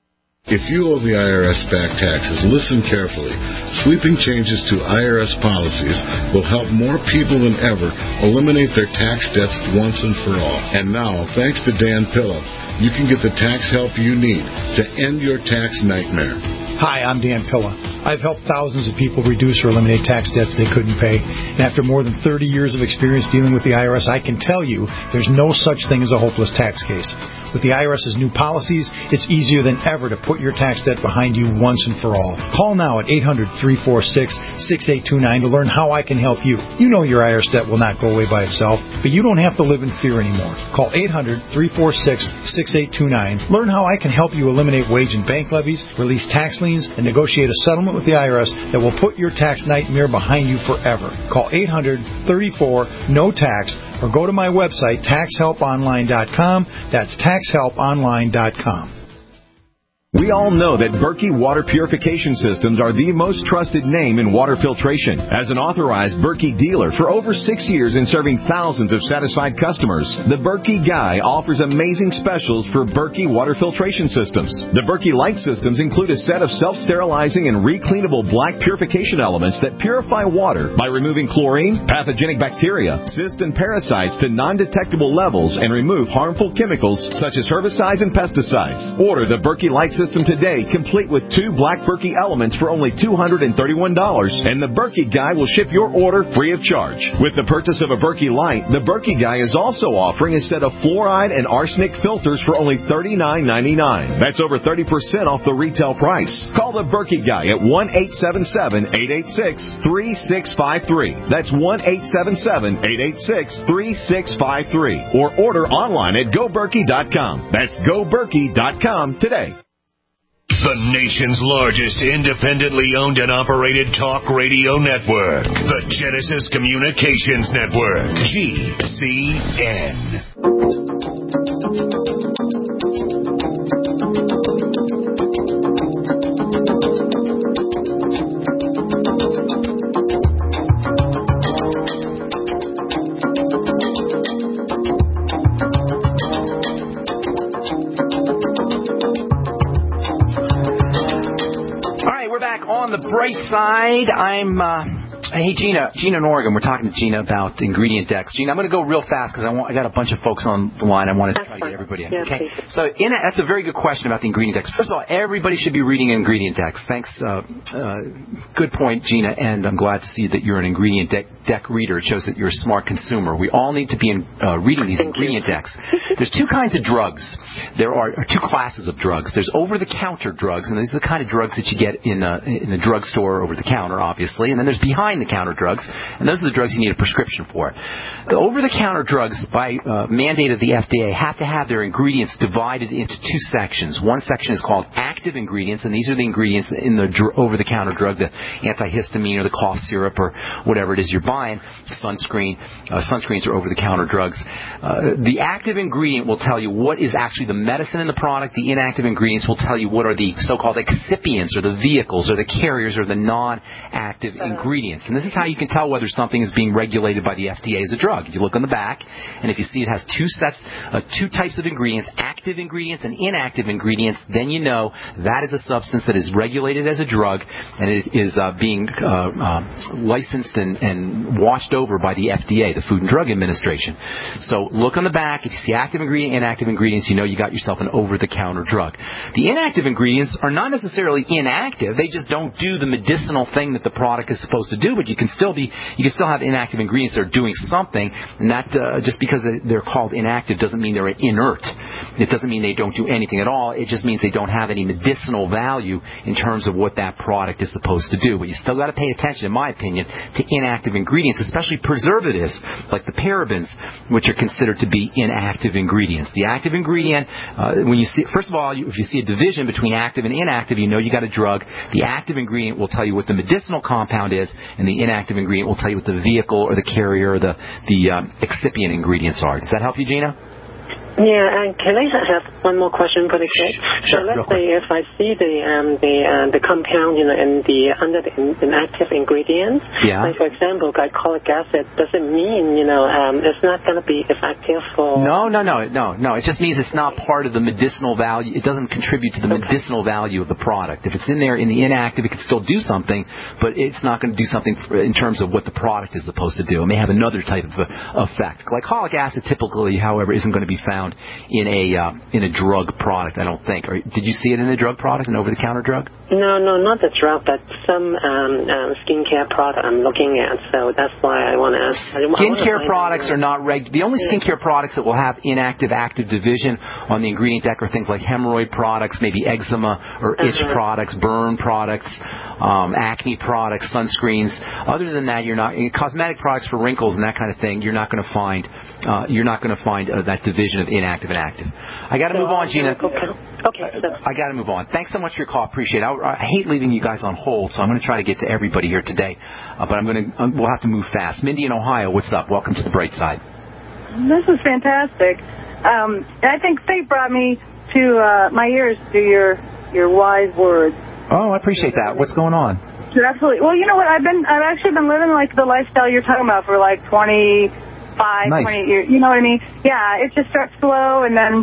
If you owe the IRS back taxes, listen carefully. Sweeping changes to IRS policies will help more people than ever eliminate their tax debts once and for all. And now, thanks to Dan Pilla, you can get the tax help you need to end your tax nightmare. Hi, I'm Dan Pilla. I've helped thousands of people reduce or eliminate tax debts they couldn't pay. And after more than 30 years of experience dealing with the IRS, I can tell you there's no such thing as a hopeless tax case. With the IRS's new policies, it's easier than ever to put your tax debt behind you once and for all. Call now at 800-346-6829 to learn how I can help you. You know your IRS debt will not go away by itself, but you don't have to live in fear anymore. Call 800-346-6829. Learn how I can help you eliminate wage and bank levies, release tax liens, and negotiate a settlement with the IRS that will put your tax nightmare behind you forever. Call 800-34-NO-TAX or go to my website, taxhelponline.com. That's taxhelponline.com. We all know that Berkey Water Purification Systems are the most trusted name in water filtration. As an authorized Berkey dealer for over 6 years and serving thousands of satisfied customers, the Berkey Guy offers amazing specials for Berkey Water Filtration Systems. The Berkey Light Systems include a set of self-sterilizing and recleanable black purification elements that purify water by removing chlorine, pathogenic bacteria, cysts, and parasites to non-detectable levels and remove harmful chemicals such as herbicides and pesticides. Order the Berkey Light System today, complete with 2 black Berkey elements for only $231, and the Berkey Guy will ship your order free of charge. With the purchase of a Berkey Light, the Berkey Guy is also offering a set of fluoride and arsenic filters for only $39.99. That's over 30% off the retail price. Call the Berkey Guy at 1-877-886-3653. That's 1-877-886-3653. Or order online at GoBerkey.com. That's GoBerkey.com today. The nation's largest independently owned and operated talk radio network. The Genesis Communications Network. GCN. On the bright side, hey, Gina in Oregon. We're talking to Gina about ingredient decks. Gina, I'm going to go real fast because I got a bunch of folks on the line. I wanted to try to get everybody in. Okay. So that's a very good question about the ingredient decks. First of all, everybody should be reading ingredient decks. Thanks. Good point, Gina. And I'm glad to see that you're an ingredient deck reader. It shows that you're a smart consumer. We all need to be reading these ingredient decks. There's 2 kinds of drugs. There are 2 classes of drugs. There's over-the-counter drugs, and these are the kind of drugs that you get in a drugstore over the counter, obviously. And then there's behind-the-counter drugs, and those are the drugs you need a prescription for. The over-the-counter drugs, by mandate of the FDA, have to have their ingredients divided into 2 sections. One section is called active ingredients, and these are the ingredients in the over-the-counter drug, the antihistamine or the cough syrup or whatever it is you're buying, sunscreens are over-the-counter drugs. The active ingredient will tell you what is actually the medicine in the product. The inactive ingredients will tell you what are the so-called excipients or the vehicles or the carriers or the non-active ingredients. And this is how you can tell whether something is being regulated by the FDA as a drug. You look on the back, and if you see it has 2 types of ingredients, active ingredients and inactive ingredients, then you know that is a substance that is regulated as a drug, and it is being licensed and watched over by the FDA, the Food and Drug Administration. So look on the back. If you see active ingredient, inactive ingredients, you know you got yourself an over-the-counter drug. The inactive ingredients are not necessarily inactive. They just don't do the medicinal thing that the product is supposed to do, but you can still have inactive ingredients that are doing something, and that just because they're called inactive doesn't mean they're inert. It doesn't mean they don't do anything at all. It just means they don't have any medicinal value in terms of what that product is supposed to do. But you still got to pay attention, in my opinion, to inactive ingredients, especially preservatives like the parabens, which are considered to be inactive ingredients. The active ingredient, when you see, first of all, if you see a division between active and inactive, you know you got a drug. The active ingredient will tell you what the medicinal compound is, and the inactive ingredient will tell you what the vehicle or the carrier or the excipient ingredients are. Does that help you, Gina? Yeah, and can I have one more question pretty quick? Sure, so let's say if I see the compound, under the inactive ingredients, like for example, glycolic acid, does it mean, it's not going to be effective for... No. It just means it's not part of the medicinal value. It doesn't contribute to the medicinal value of the product. If it's in there in the inactive, it can still do something, but it's not going to do something in terms of what the product is supposed to do. It may have another type of effect. Glycolic acid typically, however, isn't going to be found in a drug product, I don't think. Did you see it in a drug product, an over-the-counter drug? No, not the drug, but some skincare product I'm looking at. So that's why I want to ask. Skincare products are not the only skincare products that will have inactive active division on the ingredient deck are things like hemorrhoid products, maybe eczema or itch products, burn products, acne products, sunscreens. Other than that, you're not cosmetic products for wrinkles and that kind of thing. You're not going to find that division of inactive and active. I got to move on, Gina. Okay. I got to move on. Thanks so much for your call. Appreciate it. I hate leaving you guys on hold, so I'm going to try to get to everybody here today. But we'll have to move fast. Mindy in Ohio, what's up? Welcome to the Bright Side. This is fantastic. I think fate brought me to my ears to your wise words. Oh, I appreciate that. What's going on? Absolutely. Well, you know what? I've actually been living like the lifestyle you're talking about for like 20 years. You know what I mean? Yeah, it just starts slow, and then,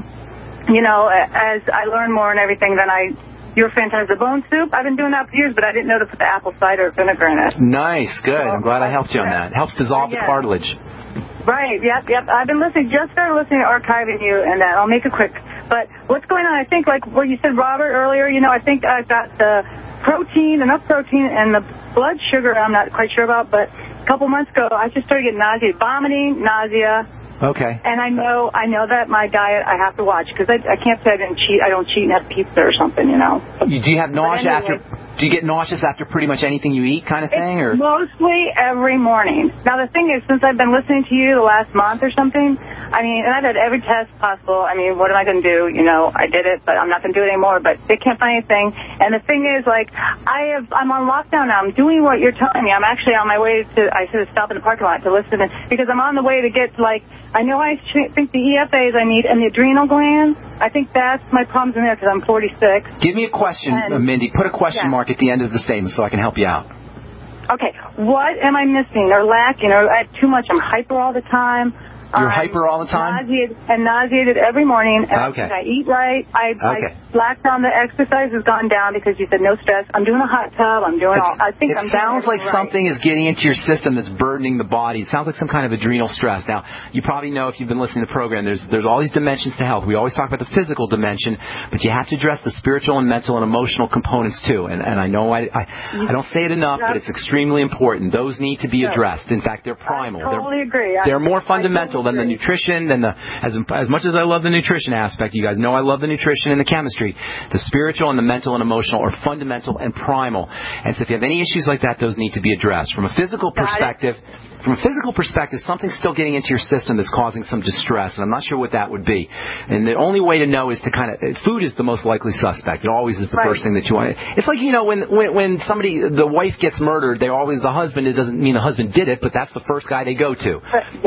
as I learn more and everything, then you're fantastic. The bone soup, I've been doing that for years, but I didn't know to put the apple cider vinegar in it. Nice, good. I'm glad I helped you on that. It helps dissolve the cartilage. Right, yep. I've been just started listening to Archiving You, and I'll make it quick. But what's going on, I think, like what you said, Robert, earlier, I think I've got the enough protein, and the blood sugar I'm not quite sure about, but a couple months ago, I just started getting vomiting, nausea. Okay. And I know that my diet I have to watch, because I can't say I don't cheat and have pizza or something, Do you have nausea Do you get nauseous after pretty much anything you eat kind of thing? Or mostly every morning. Now, the thing is, since I've been listening to you the last month or something, and I've had every test possible. What am I going to do? I did it, but I'm not going to do it anymore. But they can't find anything. And the thing is, I'm on lockdown now. I'm doing what you're telling me. I'm actually on my way I should have stopped in the parking lot to listen, because I'm on the way to get, I know I think the EFAs I need and the adrenal glands. I think that's my problems in there, because I'm 46. Give me a question, Mindy. Put a question mark at the end of the statement so I can help you out. Okay. What am I missing or lacking? Or I have too much? I'm hyper all the time. You're hyper all the time? Nauseated every morning. And okay. I eat right. I slacked on the exercise has gone down because you said no stress. I'm doing a hot tub. I'm doing It sounds like something is getting into your system that's burdening the body. It sounds like some kind of adrenal stress. Now, you probably know if you've been listening to the program, there's all these dimensions to health. We always talk about the physical dimension, but you have to address the spiritual and mental and emotional components too. And I know I don't say it enough, but it's extremely important. Those need to be addressed. In fact, they're primal. I totally agree. They're more fundamental than the nutrition, as much as I love the nutrition aspect, you guys know I love the nutrition and the chemistry. The spiritual and the mental and emotional are fundamental and primal. And so if you have any issues like that, those need to be addressed. From a physical perspective, something's still getting into your system that's causing some distress, and I'm not sure what that would be. And the only way to know is to food is the most likely suspect. It always is the first thing that you want. It's like, when the wife gets murdered, the husband, it doesn't mean the husband did it, but that's the first guy they go to.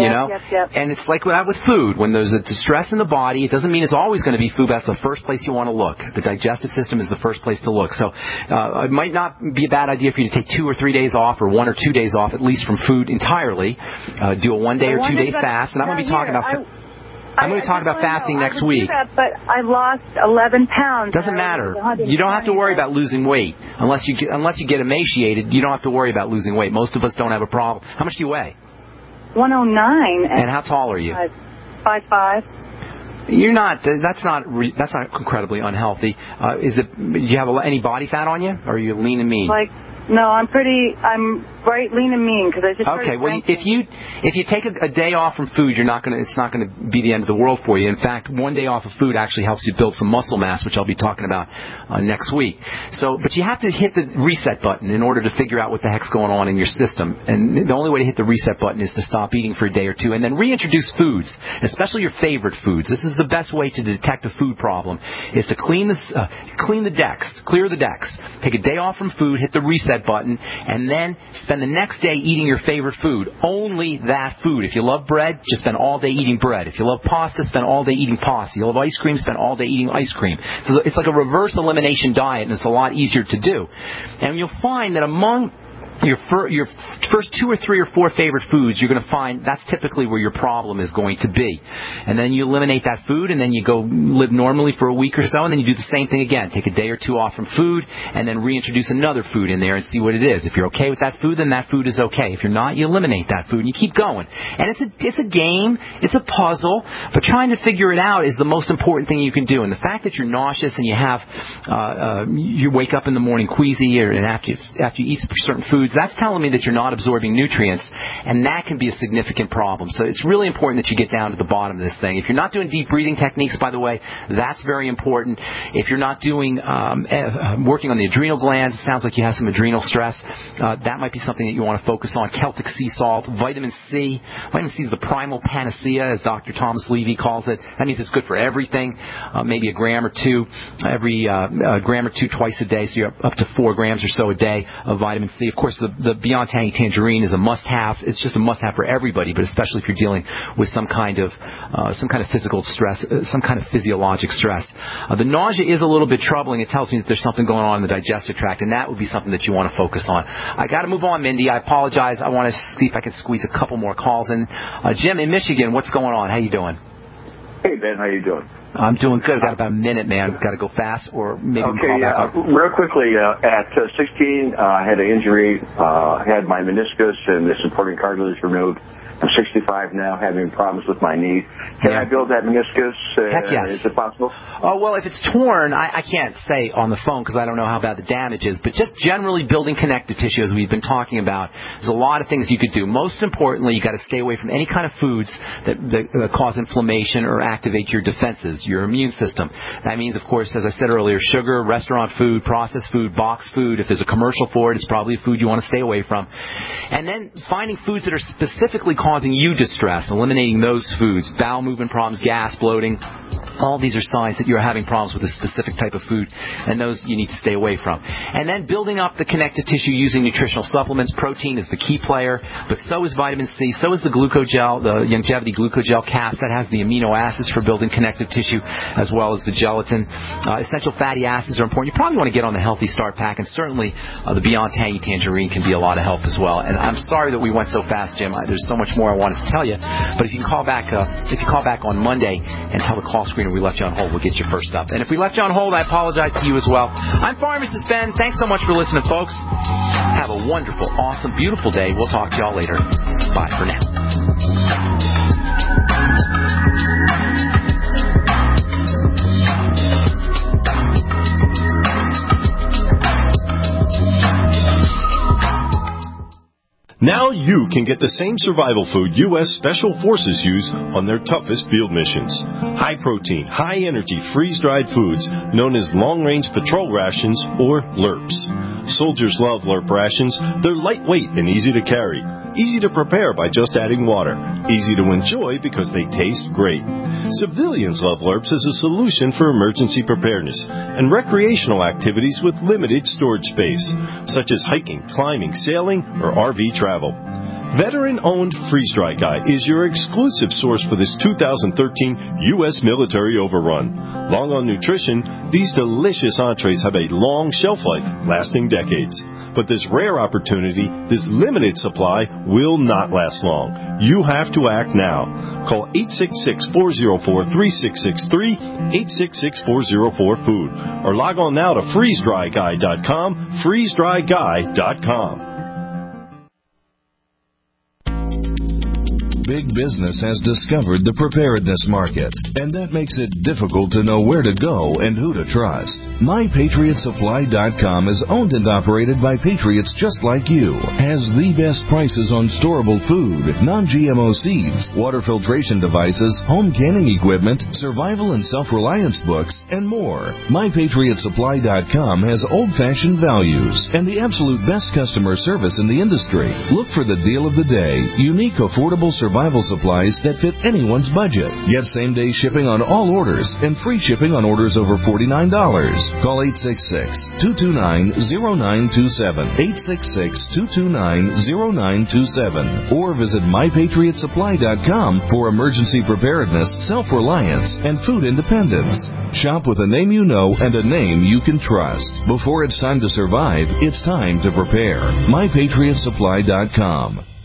Yep. And it's like that with food. When there's a distress in the body, it doesn't mean it's always going to be food, but that's the first place you want to look. The digestive system is the first place to look. So it might not be a bad idea for you to take 2 or 3 days off, or 1 or 2 days off, at least from food entirely. Do a 1 day or 2 day fast, and I'm going to be talking about. I'm going to talk about fasting next week. But I lost 11 pounds. Doesn't matter. You don't have to worry about losing weight unless you get emaciated. You don't have to worry about losing weight. Most of us don't have a problem. How much do you weigh? 109. And how tall are you? 5'5". You're not. That's not incredibly unhealthy. Do you have any body fat on you, or are you lean and mean? No, I'm right lean and mean, because I just okay. Well, if you take a day off from food, it's not going to be the end of the world for you. In fact, 1 day off of food actually helps you build some muscle mass, which I'll be talking about next week. But you have to hit the reset button in order to figure out what the heck's going on in your system. And the only way to hit the reset button is to stop eating for a day or two, and then reintroduce foods, especially your favorite foods. This is the best way to detect a food problem: is to clear the decks. Take a day off from food, hit the reset reset button, and then spend the next day eating your favorite food. Only that food. If you love bread, just spend all day eating bread. If you love pasta, spend all day eating pasta. You love ice cream, spend all day eating ice cream. So it's like a reverse elimination diet, and it's a lot easier to do. And you'll find that among your first 2 or 3 or 4 favorite foods, you're going to find that's typically where your problem is going to be. And then you eliminate that food, and then you go live normally for a week or so, and then you do the same thing again. Take a day or 2 off from food, and then reintroduce another food in there and see what it is. If you're okay with that food, then that food is okay. If you're not, you eliminate that food, and you keep going. And it's a game, it's a puzzle, but trying to figure it out is the most important thing you can do. And the fact that you're nauseous and you have you wake up in the morning queasy, and after you eat certain foods, that's telling me that you're not absorbing nutrients, and that can be a significant problem. So it's really important that you get down to the bottom of this thing. If you're not doing deep breathing techniques, by the way, that's very important. If you're not doing working on the adrenal glands, it sounds like you have some adrenal stress, that might be something that you want to focus on. Celtic sea salt, vitamin C. Vitamin C is the primal panacea, as Dr. Thomas Levy calls it. That means it's good for everything, maybe a gram or 2 every gram or 2 twice a day, so you're up to 4 grams or so a day of vitamin C. Of course, the Beyond Tangy Tangerine is a must-have. It's just a must-have for everybody, but especially if you're dealing with some kind of physical stress, some kind of physiologic stress. The nausea is a little bit troubling. It tells me that there's something going on in the digestive tract, and that would be something that you want to focus on. I got to move on, Mindy. I apologize. I want to see if I can squeeze a couple more calls in. Jim in Michigan, what's going on? How you doing? Hey, Ben. How you doing? I'm doing good. I've got about a minute, man. Got to go fast, or maybe we can call back up. Real quickly, at 16, I had an injury, had my meniscus and the supporting cartilage removed. I'm 65 now, having problems with my knee. Can I build that meniscus? Heck yes. Is it possible? Oh, well, if it's torn, I can't say on the phone because I don't know how bad the damage is, but just generally building connective tissue, as we've been talking about, there's a lot of things you could do. Most importantly, you got to stay away from any kind of foods that cause inflammation or activate your defenses, your immune system. That means, of course, as I said earlier, sugar, restaurant food, processed food, boxed food. If there's a commercial for it, it's probably a food you want to stay away from. And then finding foods that are specifically causing you distress, eliminating those foods, bowel movement problems, gas, bloating. All these are signs that you're having problems with a specific type of food, and those you need to stay away from. And then building up the connective tissue using nutritional supplements. Protein is the key player, but so is vitamin C, so is the glucogel, the Longevity Glucogel caps that has the amino acids for building connective tissue, as well as the gelatin. Essential fatty acids are important. You probably want to get on the Healthy Start Pack, and certainly the Beyond Tangy Tangerine can be a lot of help as well. And I'm sorry that we went so fast, Jim. There's so much more I wanted to tell you, but if you call back on Monday and tell the call screener we left you on hold, we'll get you first up. And if we left you on hold, I apologize to you as well. I'm Pharmacist Ben. Thanks so much for listening, folks. Have a wonderful, awesome, beautiful day. We'll talk to y'all later. Bye for now. Now you can get the same survival food U.S. Special Forces use on their toughest field missions. High-protein, high-energy, freeze-dried foods known as long-range patrol rations, or LRPs. Soldiers love LRP rations. They're lightweight and easy to carry. Easy to prepare by just adding water. Easy to enjoy because they taste great. Civilians love LRPs as a solution for emergency preparedness and recreational activities with limited storage space, such as hiking, climbing, sailing, or RV travel. Veteran-owned Freeze Dry Guy is your exclusive source for this 2013 U.S. military overrun. Long on nutrition, these delicious entrees have a long shelf life, lasting decades. But this rare opportunity, this limited supply, will not last long. You have to act now. Call 866-404-3663, 866-404-FOOD, or log on now to freezedryguy.com, freezedryguy.com. Big business has discovered the preparedness market, and that makes it difficult to know where to go and who to trust. MyPatriotSupply.com is owned and operated by patriots just like you, has the best prices on storable food, non-GMO seeds, water filtration devices, home canning equipment, survival and self-reliance books, and more. MyPatriotSupply.com has old-fashioned values and the absolute best customer service in the industry. Look for the deal of the day, unique, affordable survival survival supplies that fit anyone's budget. Get same-day shipping on all orders and free shipping on orders over $49. Call 866-229-0927, 866-229-0927, or visit MyPatriotSupply.com for emergency preparedness, self-reliance, and food independence. Shop with a name you know and a name you can trust. Before it's time to survive, it's time to prepare. MyPatriotSupply.com.